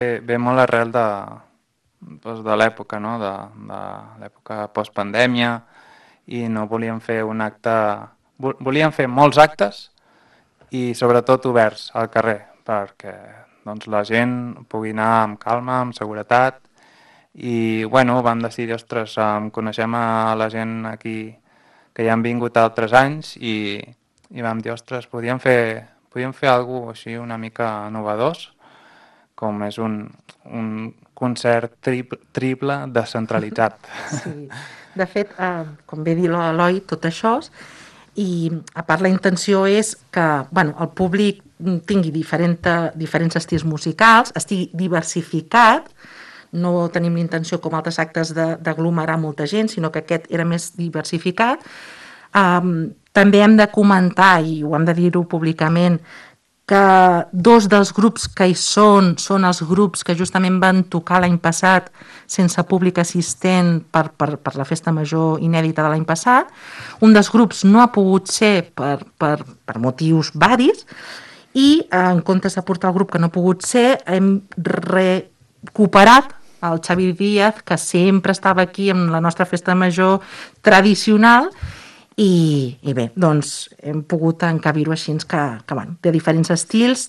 ve molt arrel de l'època, no? De l'època postpandèmia, i no volíem fer un acte... Volíem fer molts actes i sobretot oberts al carrer, perquè doncs, la gent pugui anar amb calma, amb seguretat, i bueno, vam decidir, ostres, coneixem a la gent aquí que ja han vingut altres anys i vam dir, ostres, podíem fer alguna cosa així una mica novedós, com és un concert triple descentralitzat. Sí, de fet, com bé dir l'Eloi, tot això, i a part la intenció és que bueno, el públic tingui diferents estils musicals, estigui diversificat, no tenim l'intenció com altres actes d'aglomerar molta gent, sinó que aquest era més diversificat. També hem de comentar, i ho hem de dir-ho públicament, que dos dels grups que hi són els grups que justament van tocar l'any passat sense públic assistent per la festa major inèdita de l'any passat. Un dels grups no ha pogut ser per motius varis i en comptes de portar el grup que no ha pogut ser hem recuperat el Xavi Díaz, que sempre estava aquí en la nostra festa major tradicional, i bé, doncs hem pogut encabir-ho així, que bueno, de diferents estils,